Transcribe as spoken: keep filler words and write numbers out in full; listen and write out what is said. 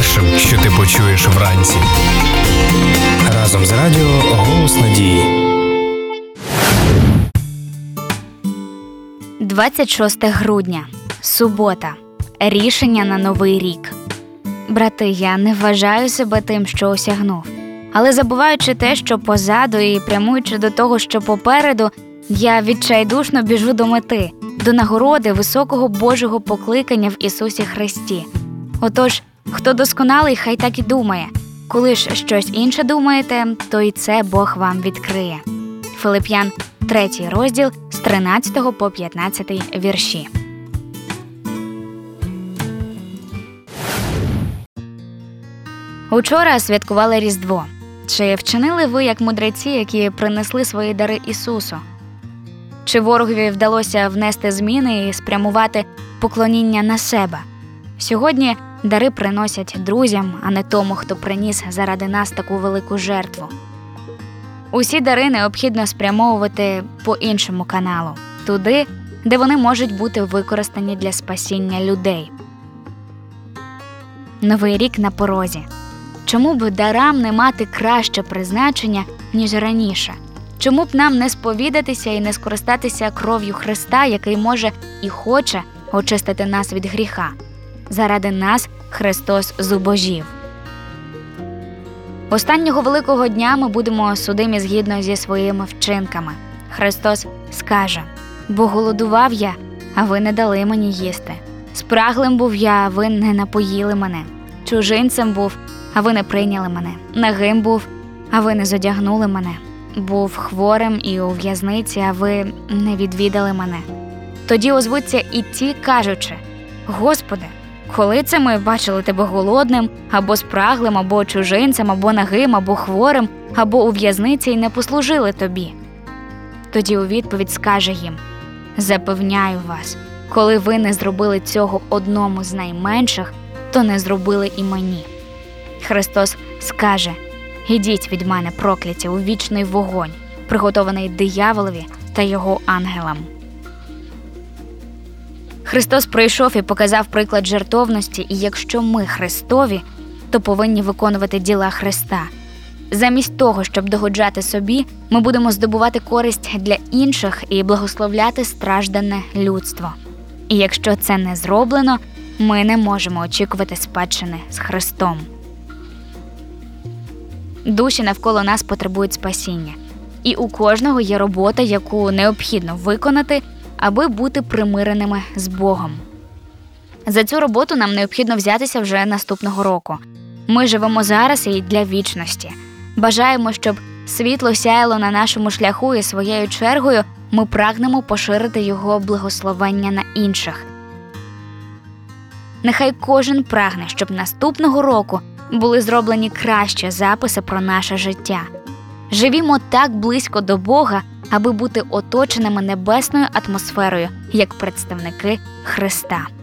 першим, що ти почуєш вранці. Разом з радіо «Голос надії». двадцять шосте грудня. Субота. Рішення на новий рік. Брати, я не вважаю себе тим, що осягнув. Але забуваючи те, що позаду, і прямуючи до того, що попереду, я відчайдушно біжу до мети, до нагороди високого Божого покликання в Ісусі Христі. Отож, хто досконалий, хай так і думає. Коли ж щось інше думаєте, то і це Бог вам відкриє. Филип'ян, третій розділ, з тринадцятого по п'ятнадцятий вірші. Учора святкували Різдво. Чи вчинили ви, як мудреці, які принесли свої дари Ісусу? Чи ворогові вдалося внести зміни і спрямувати поклоніння на себе? Сьогодні дари приносять друзям, а не тому, хто приніс заради нас таку велику жертву. Усі дари необхідно спрямовувати по іншому каналу, туди, де вони можуть бути використані для спасіння людей. Новий рік на порозі. Чому б дарам не мати краще призначення, ніж раніше? Чому б нам не сповідатися і не скористатися кров'ю Христа, який може і хоче очистити нас від гріха? Заради нас Христос зубожів. Останнього великого дня ми будемо судимі згідно зі своїми вчинками. Христос скаже: «Бо голодував я, а ви не дали мені їсти. Спраглим був я, а ви не напоїли мене. Чужинцем був, а ви не прийняли мене. Нагим був, а ви не зодягнули мене. Був хворим і у в'язниці, а ви не відвідали мене». Тоді озвуться і ті, кажучи: «Господи, коли це ми бачили тебе голодним, або спраглим, або чужинцем, або нагим, або хворим, або у в'язниці, і не послужили тобі?» Тоді у відповідь скаже їм: «Запевняю вас, коли ви не зробили цього одному з найменших, то не зробили і мені». Христос скаже: «Ідіть від мене, прокляті, у вічний вогонь, приготований дияволові та його ангелам». Христос прийшов і показав приклад жертовності, і якщо ми Христові, то повинні виконувати діла Христа. Замість того, щоб догоджати собі, ми будемо здобувати користь для інших і благословляти страждане людство. І якщо це не зроблено, ми не можемо очікувати спадщини з Христом. Душі навколо нас потребують спасіння. І у кожного є робота, яку необхідно виконати, аби бути примиреними з Богом. За цю роботу нам необхідно взятися вже наступного року. Ми живемо зараз і для вічності. Бажаємо, щоб світло сяяло на нашому шляху, і своєю чергою ми прагнемо поширити його благословення на інших. Нехай кожен прагне, щоб наступного року були зроблені кращі записи про наше життя. Живімо так близько до Бога, аби бути оточеними небесною атмосферою, як представники Христа.